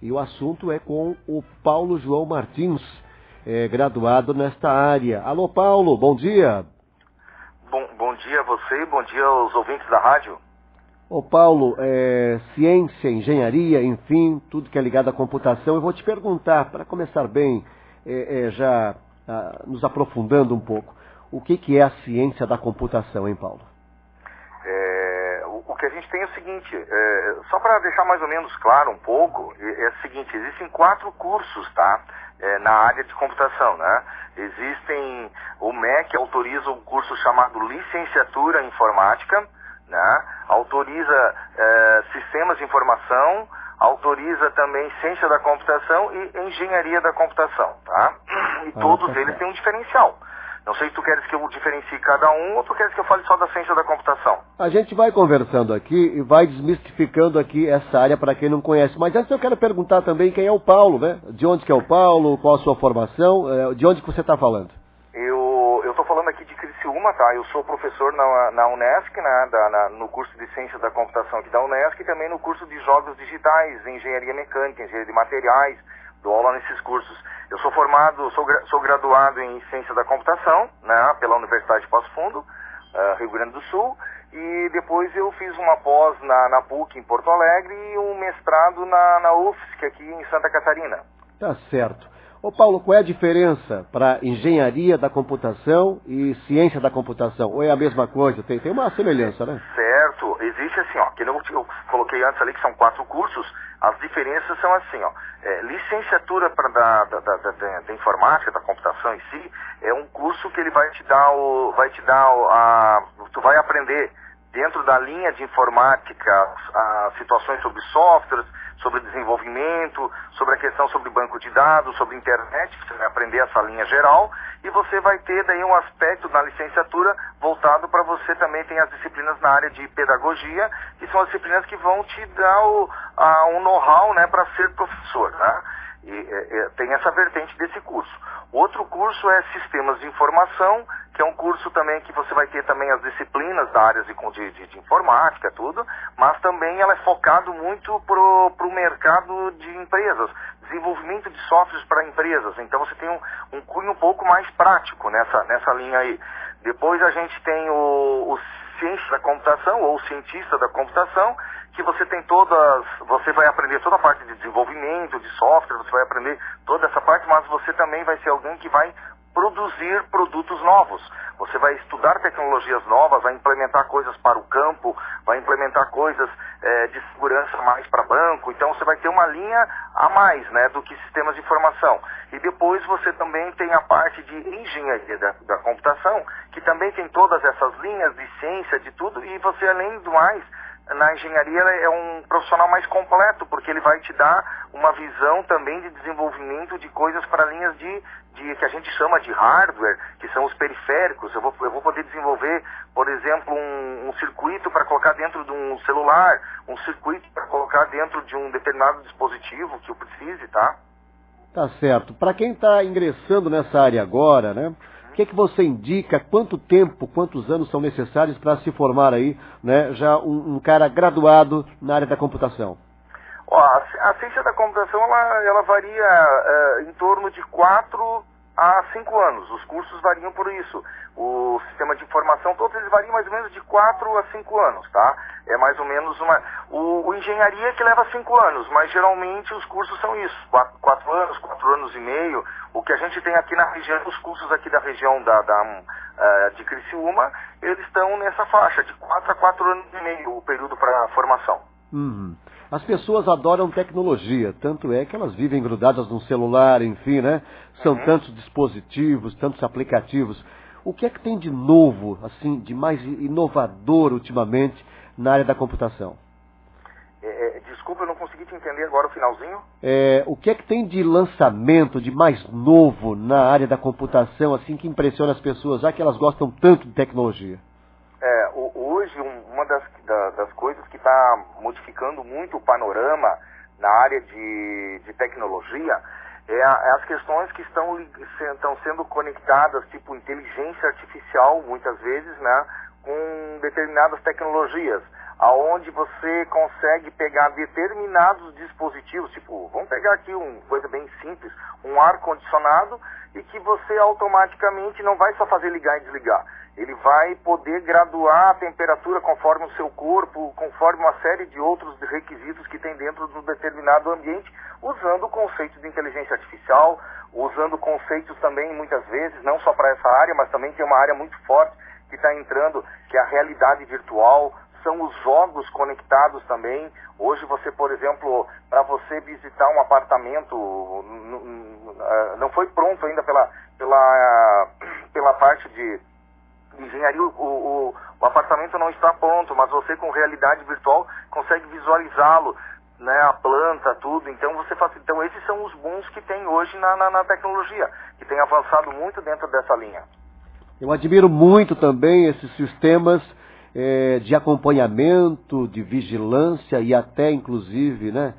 E o assunto é com o Paulo João Martins, graduado nesta área. Alô, Paulo, bom dia. Bom dia a você e bom dia aos ouvintes da rádio. Ô Paulo, ciência, engenharia, enfim, tudo que é ligado à computação. Eu vou te perguntar, para começar bem, nos aprofundando um pouco, o que é a ciência da computação, hein, Paulo? O que a gente tem é o seguinte, só para deixar mais ou menos claro um pouco, é o seguinte, existem 4 cursos, tá? Na área de computação, né? O MEC autoriza um curso chamado Licenciatura em Informática, né? Autoriza Sistemas de Informação, autoriza também Ciência da Computação e Engenharia da Computação, tá? E todos eles têm um diferencial. Não sei se tu queres que eu diferencie cada um ou tu queres que eu fale só da ciência da computação. A gente vai conversando aqui e vai desmistificando aqui essa área para quem não conhece. Mas antes eu quero perguntar também quem é o Paulo, né? De onde que é o Paulo, qual a sua formação, de onde que você está falando? Eu estou falando aqui de Criciúma, tá? Eu sou professor na Unesc, né? No curso de Ciência da Computação aqui da Unesc e também no curso de Jogos Digitais, Engenharia Mecânica, Engenharia de Materiais, dou aula nesses cursos. Eu sou formado, sou graduado em Ciência da Computação, né, pela Universidade de Passo Fundo, Rio Grande do Sul, e depois eu fiz uma pós na PUC em Porto Alegre e um mestrado na UFSC aqui em Santa Catarina. Tá certo. Ô Paulo, qual é a diferença para engenharia da computação e ciência da computação? Ou é a mesma coisa? Tem uma semelhança, né? Certo. Existe assim, ó, que eu coloquei antes ali que são 4 cursos, as diferenças são assim, ó. Licenciatura da informática, da computação em si, é um curso que ele tu vai aprender dentro da linha de informática, situações sobre softwares, sobre desenvolvimento, sobre a questão sobre banco de dados, sobre internet, você vai aprender essa linha geral, e você vai ter daí um aspecto na licenciatura voltado para você também tem as disciplinas na área de pedagogia, que são as disciplinas que vão te dar um know-how, né, para ser professor, né? Tem essa vertente desse curso. Outro curso é Sistemas de Informação, que é um curso também que você vai ter também as disciplinas da área de informática, tudo, mas também ela é focado muito pro mercado de empresas, desenvolvimento de softwares para empresas, então você tem um cunho um pouco mais prático nessa linha aí. Depois a gente tem o Ciência da Computação, ou Cientista da Computação, que você vai aprender toda a parte de desenvolvimento, de software, você vai aprender toda essa parte, mas você também vai ser alguém que vai produzir produtos novos. Você vai estudar tecnologias novas, vai implementar coisas para o campo, vai implementar coisas de segurança mais para banco, então você vai ter uma linha a mais, né, do que sistemas de informação. E depois você também tem a parte de engenharia da computação, que também tem todas essas linhas de ciência, de tudo, e você, além do mais, na engenharia é um profissional mais completo, porque ele vai te dar uma visão também de desenvolvimento de coisas para linhas de que a gente chama de hardware, que são os periféricos. Eu vou poder desenvolver, por exemplo, um circuito para colocar dentro de um celular, um circuito para colocar dentro de um determinado dispositivo que eu precise, tá? Tá certo. Para quem está ingressando nessa área agora, né? O que você indica, quanto tempo, quantos anos são necessários para se formar aí, né, já um cara graduado na área da computação? Ó, a ciência da computação, ela varia em torno de 4 a 5 anos. Os cursos variam por isso. O sistema de informação, todos eles variam mais ou menos de 4 a 5 anos, tá? É mais ou menos o engenharia que leva 5 anos, mas geralmente os cursos são isso, 4 anos, 4 anos e meio. O que a gente tem aqui na região, os cursos aqui da região de Criciúma, eles estão nessa faixa, de 4 a 4 anos e meio, o período para formação. As pessoas adoram tecnologia, tanto é que elas vivem grudadas num celular, enfim, né? São tantos dispositivos, tantos aplicativos. O que é que tem de novo, assim, de mais inovador ultimamente na área da computação? Desculpa, eu não consegui te entender agora o finalzinho. O que é que tem de lançamento, de mais novo na área da computação, assim, que impressiona as pessoas, já que elas gostam tanto de tecnologia? Hoje, uma das coisas que está modificando muito o panorama na área de tecnologia é as questões que estão sendo conectadas, tipo inteligência artificial, muitas vezes, né, com determinadas tecnologias. aonde você consegue pegar determinados dispositivos, tipo, vamos pegar aqui uma coisa bem simples, um ar-condicionado, e que você automaticamente não vai só fazer ligar e desligar. Ele vai poder graduar a temperatura conforme o seu corpo, conforme uma série de outros requisitos que tem dentro de um determinado ambiente, usando conceitos de inteligência artificial, usando conceitos também, muitas vezes, não só para essa área, mas também tem uma área muito forte que está entrando, que é a realidade virtual, são os jogos conectados também. Hoje você, por exemplo, para você visitar um apartamento, não foi pronto ainda pela parte de engenharia, o apartamento não está pronto, mas você com realidade virtual consegue visualizá-lo, né, a planta, tudo. Então você faz, então esses são os bons que tem hoje na tecnologia, que tem avançado muito dentro dessa linha. Eu admiro muito também esses sistemas de acompanhamento, de vigilância e até, inclusive, né,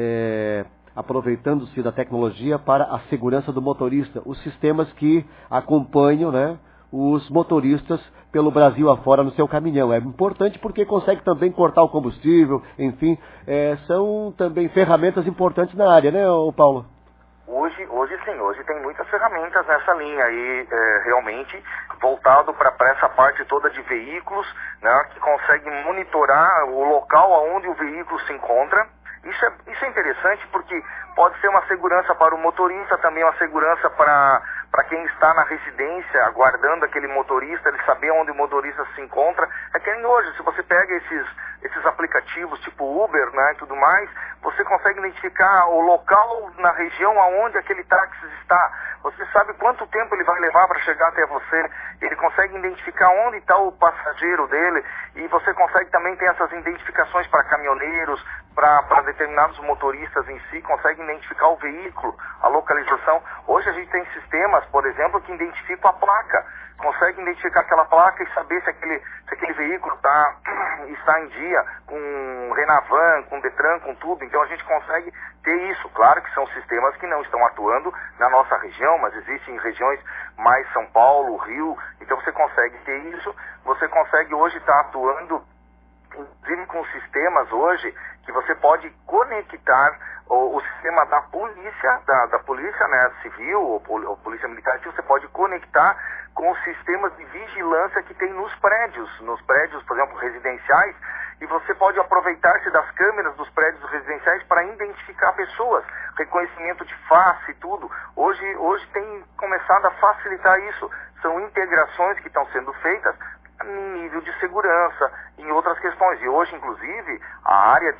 aproveitando-se da tecnologia para a segurança do motorista. Os sistemas que acompanham, né, os motoristas pelo Brasil afora no seu caminhão. É importante porque consegue também cortar o combustível, enfim, são também ferramentas importantes na área, né, Paulo? Hoje sim, hoje tem muitas ferramentas nessa linha aí, realmente voltado para essa parte toda de veículos, né, que consegue monitorar o local onde o veículo se encontra. Isso é interessante porque pode ser uma segurança para o motorista, também uma segurança para quem está na residência, aguardando aquele motorista, ele saber onde o motorista se encontra. É que nem hoje, se você pega esses aplicativos tipo Uber, né, e tudo mais, você consegue identificar o local na região aonde aquele táxi está. Você sabe quanto tempo ele vai levar para chegar até você. Ele consegue identificar onde está o passageiro dele, e você consegue também ter essas identificações para caminhoneiros, para determinados motoristas em si, consegue identificar o veículo, a localização. Hoje a gente tem sistemas, por exemplo, que identificam a placa, consegue identificar aquela placa e saber se aquele veículo está em dia, com Renavan, com Detran, com tudo. Então a gente consegue ter isso. Claro que são sistemas que não estão atuando na nossa região, mas existem regiões mais São Paulo, Rio, então você consegue ter isso. Você consegue hoje estar atuando, inclusive com sistemas hoje, que você pode conectar o sistema da polícia, da polícia, né, civil ou polícia militar, que você pode conectar com os sistemas de vigilância que tem nos prédios, por exemplo, residenciais, e você pode aproveitar-se das câmeras dos prédios residenciais para identificar pessoas, reconhecimento de face e tudo. Hoje tem começado a facilitar isso. São integrações que estão sendo feitas em nível de segurança, em outras questões. E hoje, inclusive, a área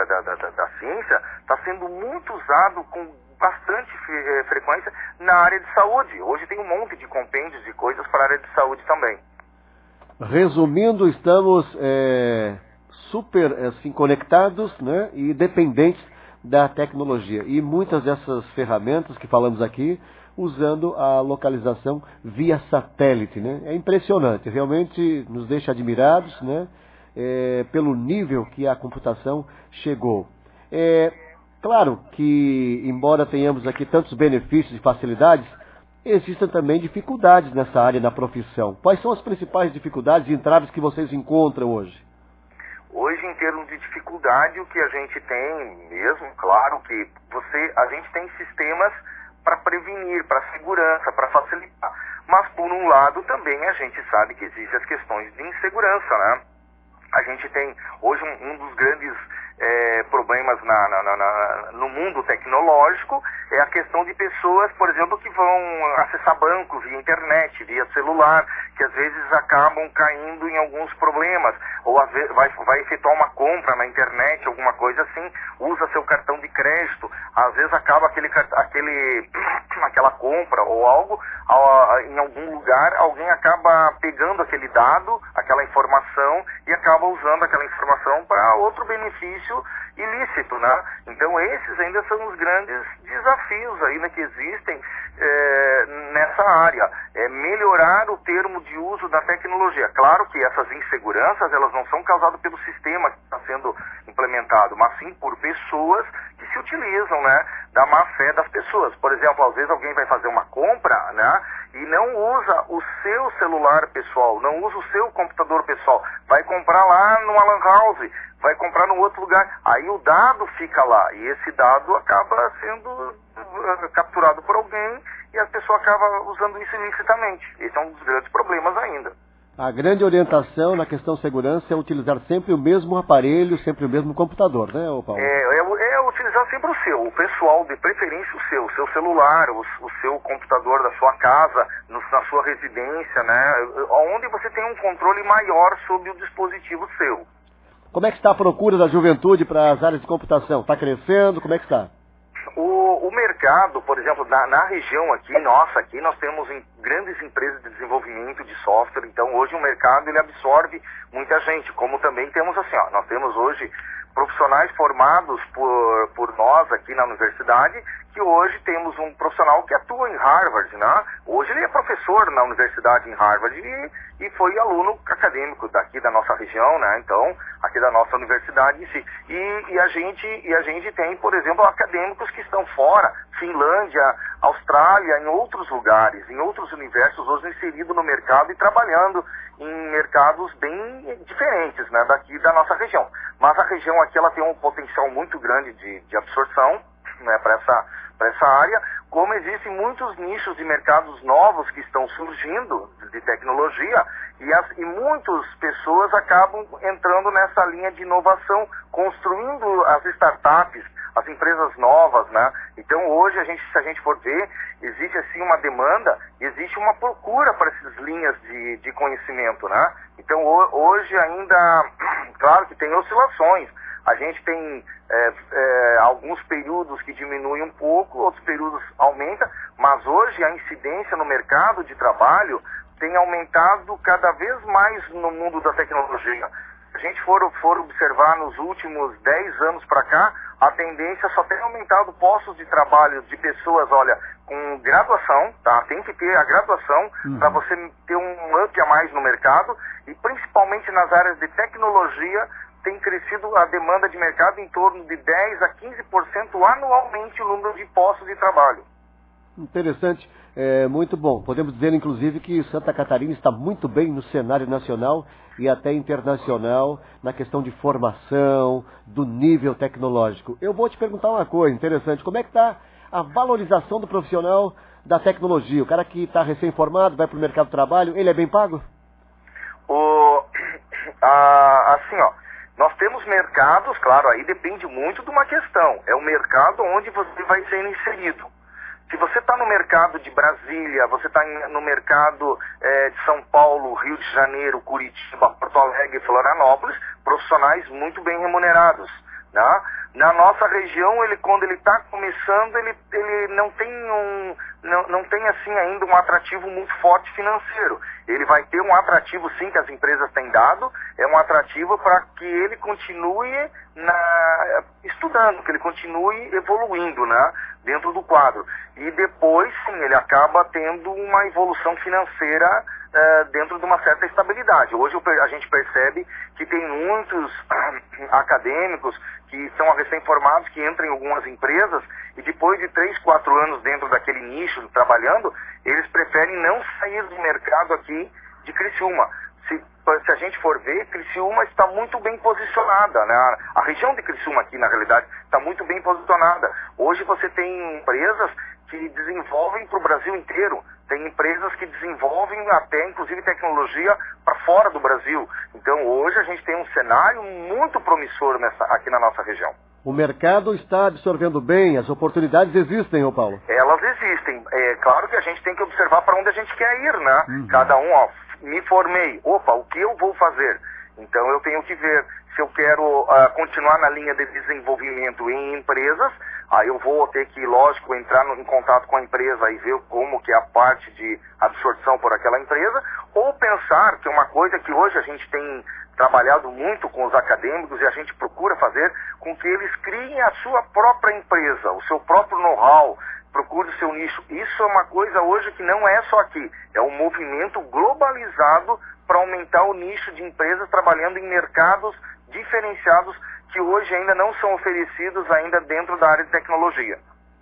da ciência está sendo muito usado com bastante frequência na área de saúde. Hoje tem um monte de compêndios de coisas para a área de saúde também. Resumindo, estamos super assim, conectados, né, e dependentes da tecnologia. E muitas dessas ferramentas que falamos aqui, usando a localização via satélite, né? É impressionante, realmente nos deixa admirados, né? Pelo nível que a computação chegou. Claro que, embora tenhamos aqui tantos benefícios e facilidades, existem também dificuldades nessa área da profissão. Quais são as principais dificuldades e entraves que vocês encontram hoje? Hoje, em termos de dificuldade, o que a gente tem mesmo, claro que a gente tem sistemas para prevenir, para segurança, para facilitar. Mas, por um lado, também a gente sabe que existem as questões de insegurança, né? A gente tem, hoje, um dos grandes problemas no mundo tecnológico é a questão de pessoas, por exemplo, que vão acessar banco via internet, via celular, que às vezes acabam caindo em alguns problemas, ou às vezes vai efetuar uma compra na internet, alguma coisa assim, usa seu cartão de crédito, às vezes acaba aquela compra ou algo, em algum lugar, alguém acaba pegando aquele dado, aquela informação, e acaba usando aquela informação para outro benefício ilícito, né? Então esses ainda são os grandes desafios ainda que existem nessa área. Melhorar o termo de uso da tecnologia. Claro que essas inseguranças, elas não são causadas pelo sistema que está sendo implementado, mas sim por pessoas que se utilizam, né, da má fé das pessoas. Por exemplo, às vezes alguém vai fazer uma compra, né, e não usa o seu celular pessoal, não usa o seu computador pessoal, vai comprar lá numa lan house, vai comprar num outro lugar, aí o dado fica lá, e esse dado acaba sendo capturado por alguém, e a pessoa acaba usando isso ilicitamente. Esse é um dos grandes problemas ainda. A grande orientação na questão segurança é utilizar sempre o mesmo aparelho, sempre o mesmo computador, né, Paulo? É utilizar sempre o pessoal, de preferência o seu celular, o seu computador da sua casa, na sua residência, né, onde você tem um controle maior sobre o dispositivo seu. Como é que está a procura da juventude para as áreas de computação? Está crescendo? Como é que está? O mercado, por exemplo, na região aqui, nós temos grandes empresas de desenvolvimento de software, então hoje o mercado ele absorve muita gente, como também temos assim, nós temos hoje profissionais formados por nós aqui na universidade, que hoje temos um profissional que atua em Harvard, né? Hoje ele é professor na universidade em Harvard e foi aluno acadêmico daqui da nossa região, né? Então, aqui da nossa universidade em si. E a gente tem, por exemplo, acadêmicos que estão fora, Finlândia, Austrália, em outros lugares, em outros universos, hoje inseridos no mercado e trabalhando em mercados bem diferentes, né, daqui da nossa região. Mas a região aqui ela tem um potencial muito grande de absorção, né, para essa área, como existem muitos nichos de mercados novos que estão surgindo de tecnologia e muitas pessoas acabam entrando nessa linha de inovação, construindo as startups, as empresas novas, né? Então hoje, se a gente for ver, existe assim uma demanda, existe uma procura para essas linhas de conhecimento, né? Então hoje ainda, claro que tem oscilações, a gente tem alguns períodos que diminuem um pouco, outros períodos aumentam, mas hoje a incidência no mercado de trabalho tem aumentado cada vez mais no mundo da tecnologia. Se a gente for observar nos últimos 10 anos para cá, a tendência só tem aumentado postos de trabalho de pessoas, olha, com graduação, tá? Tem que ter a graduação para você ter um up a mais no mercado e principalmente nas áreas de tecnologia tem crescido a demanda de mercado em torno de 10 a 15% anualmente o número de postos de trabalho. Interessante, muito bom. Podemos dizer, inclusive, que Santa Catarina está muito bem no cenário nacional e até internacional na questão de formação, do nível tecnológico. Eu vou te perguntar uma coisa interessante. Como é que está a valorização do profissional da tecnologia? O cara que está recém-formado, vai para o mercado de trabalho, ele é bem pago? Assim, nós temos mercados, claro, aí depende muito de uma questão. É o mercado onde você vai ser inserido. Se você está no mercado de Brasília, você está no mercado de São Paulo, Rio de Janeiro, Curitiba, Porto Alegre, Florianópolis, profissionais muito bem remunerados, né? Na nossa região, quando ele está começando, ele não tem assim ainda um atrativo muito forte financeiro. Ele vai ter um atrativo sim que as empresas têm dado, é um atrativo para que ele continue estudando, que ele continue evoluindo, né, dentro do quadro. E depois sim, ele acaba tendo uma evolução financeira dentro de uma certa estabilidade. Hoje a gente percebe que tem muitos acadêmicos que são recém-formados, que entram em algumas empresas e depois de 3, 4 anos dentro daquele nicho trabalhando, eles preferem não sair do mercado aqui de Criciúma. Se a gente for ver, Criciúma está muito bem posicionada, né? A região de Criciúma aqui, na realidade, está muito bem posicionada. Hoje você tem empresas que desenvolvem para o Brasil inteiro. Tem empresas que desenvolvem até, inclusive, tecnologia para fora do Brasil. Então, hoje a gente tem um cenário muito promissor aqui na nossa região. O mercado está absorvendo bem, as oportunidades existem, ô Paulo? Elas existem. É claro que a gente tem que observar para onde a gente quer ir, né? Cada um, me formei. Opa, o que eu vou fazer? Então, eu tenho que ver se eu quero continuar na linha de desenvolvimento em empresas. Aí eu vou ter que, lógico, entrar em contato com a empresa e ver como que é a parte de absorção por aquela empresa, ou pensar que é uma coisa que hoje a gente tem trabalhado muito com os acadêmicos e a gente procura fazer com que eles criem a sua própria empresa, o seu próprio know-how, procure o seu nicho. Isso é uma coisa hoje que não é só aqui, é um movimento globalizado para aumentar o nicho de empresas trabalhando em mercados diferenciados que hoje ainda não são oferecidos ainda dentro da área de tecnologia.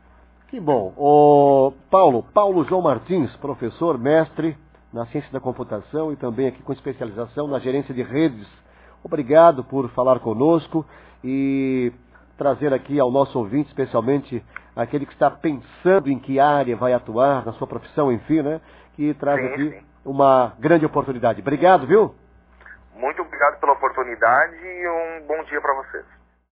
Que bom. O Paulo João Martins, professor, mestre na ciência da computação e também aqui com especialização na gerência de redes. Obrigado por falar conosco e trazer aqui ao nosso ouvinte, especialmente aquele que está pensando em que área vai atuar, na sua profissão, enfim, né? Que traz aqui uma grande oportunidade. Obrigado, viu? Muito obrigado pela oportunidade e um bom dia para vocês.